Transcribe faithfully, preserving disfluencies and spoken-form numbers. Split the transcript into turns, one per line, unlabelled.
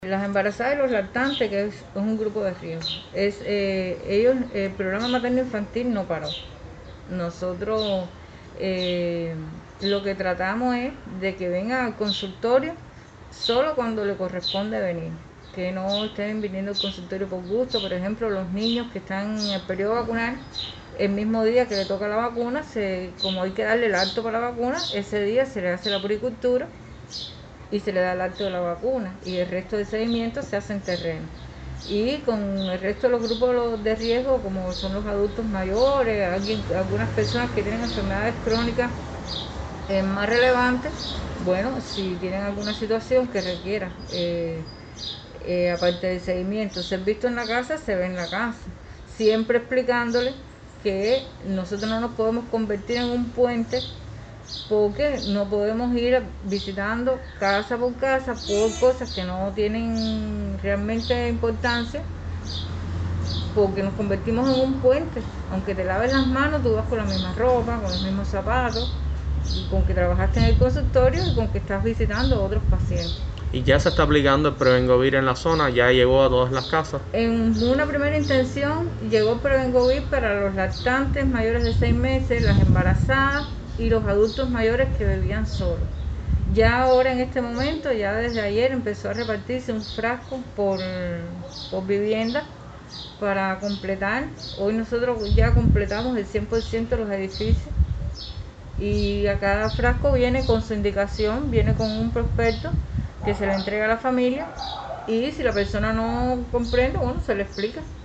Las embarazadas y los lactantes, que es, es un grupo de riesgo. Es, eh, ellos, el programa materno-infantil no paró. Nosotros eh, lo que tratamos es de que vengan al consultorio solo cuando le corresponde venir, que no estén viniendo al consultorio por gusto. Por ejemplo, los niños que están en el periodo vacunal, el mismo día que le toca la vacuna, se, como hay que darle el acto para la vacuna, ese día se le hace la puricultura y se le da el acto de la vacuna, y el resto de seguimiento se hace en terreno. Y con el resto de los grupos de riesgo, como son los adultos mayores, alguien, algunas personas que tienen enfermedades crónicas eh, más relevantes, bueno, si tienen alguna situación que requiera, eh, eh, aparte del seguimiento, ser visto en la casa, se ve en la casa. Siempre explicándole que nosotros no nos podemos convertir en un puente, porque no podemos ir visitando casa por casa por cosas que no tienen realmente importancia, porque nos convertimos en un puente. Aunque te laves las manos, tú vas con la misma ropa, con los mismos zapatos, con que trabajaste en el consultorio y con que estás visitando a otros pacientes.
¿Y ya se está aplicando el Prevengovir en la zona? ¿Ya llegó a todas las casas?
En una primera intención llegó Prevengovir para los lactantes mayores de seis meses, las embarazadas y los adultos mayores que vivían solos. Ya ahora en este momento, ya desde ayer empezó a repartirse un frasco por, por vivienda para completar. Hoy nosotros ya completamos el cien por ciento de los edificios, y a cada frasco viene con su indicación, viene con un prospecto que se le entrega a la familia, y si la persona no comprende, bueno, se le explica.